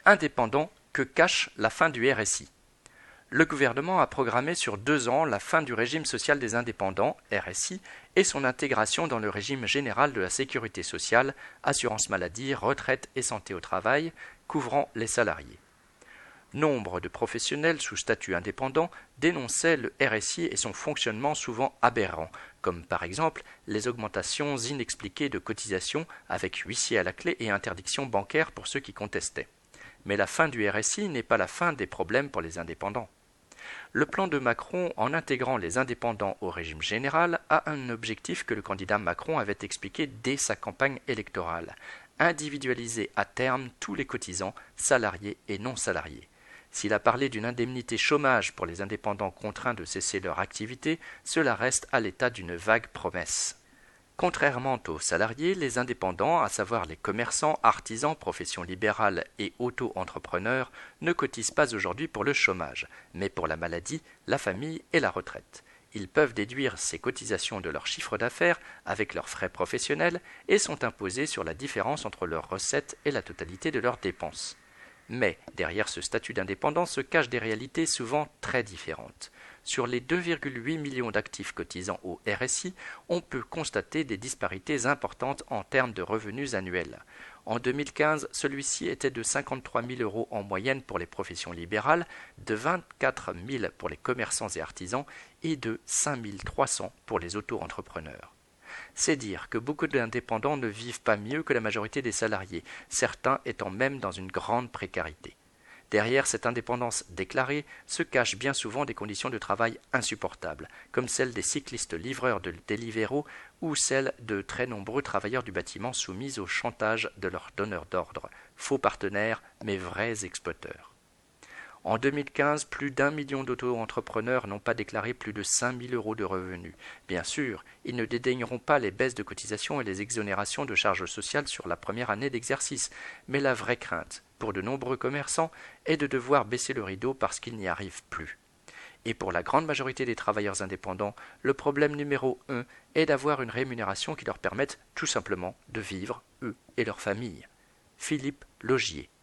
Indépendants, que cache la fin du RSI? Le gouvernement a programmé sur 2 ans la fin du régime social des indépendants, RSI, et son intégration dans le régime général de la sécurité sociale, assurance maladie, retraite et santé au travail, couvrant les salariés. Nombre de professionnels sous statut indépendant dénonçaient le RSI et son fonctionnement souvent aberrant, comme par exemple les augmentations inexpliquées de cotisations avec huissier à la clé et interdiction bancaire pour ceux qui contestaient. Mais la fin du RSI n'est pas la fin des problèmes pour les indépendants. Le plan de Macron, en intégrant les indépendants au régime général, a un objectif que le candidat Macron avait expliqué dès sa campagne électorale: individualiser à terme tous les cotisants, salariés et non salariés. S'il a parlé d'une indemnité chômage pour les indépendants contraints de cesser leur activité, cela reste à l'état d'une vague promesse. Contrairement aux salariés, les indépendants, à savoir les commerçants, artisans, professions libérales et auto-entrepreneurs, ne cotisent pas aujourd'hui pour le chômage, mais pour la maladie, la famille et la retraite. Ils peuvent déduire ces cotisations de leur chiffre d'affaires avec leurs frais professionnels et sont imposés sur la différence entre leurs recettes et la totalité de leurs dépenses. Mais derrière ce statut d'indépendant se cachent des réalités souvent très différentes. Sur les 2,8 millions d'actifs cotisants au RSI, on peut constater des disparités importantes en termes de revenus annuels. En 2015, celui-ci était de 53 000 € en moyenne pour les professions libérales, de 24 000 pour les commerçants et artisans et de 5 300 pour les auto-entrepreneurs. C'est dire que beaucoup d'indépendants ne vivent pas mieux que la majorité des salariés, certains étant même dans une grande précarité. Derrière cette indépendance déclarée se cachent bien souvent des conditions de travail insupportables, comme celles des cyclistes livreurs de Deliveroo ou celles de très nombreux travailleurs du bâtiment soumis au chantage de leurs donneurs d'ordre, faux partenaires mais vrais exploiteurs. En 2015, plus d'1 million d'auto-entrepreneurs n'ont pas déclaré plus de 5 000 € de revenus. Bien sûr, ils ne dédaigneront pas les baisses de cotisations et les exonérations de charges sociales sur la première année d'exercice, mais la vraie crainte, pour de nombreux commerçants, est de devoir baisser le rideau parce qu'ils n'y arrivent plus. Et pour la grande majorité des travailleurs indépendants, le problème numéro 1 est d'avoir une rémunération qui leur permette tout simplement de vivre, eux et leurs familles. Philippe Laugier.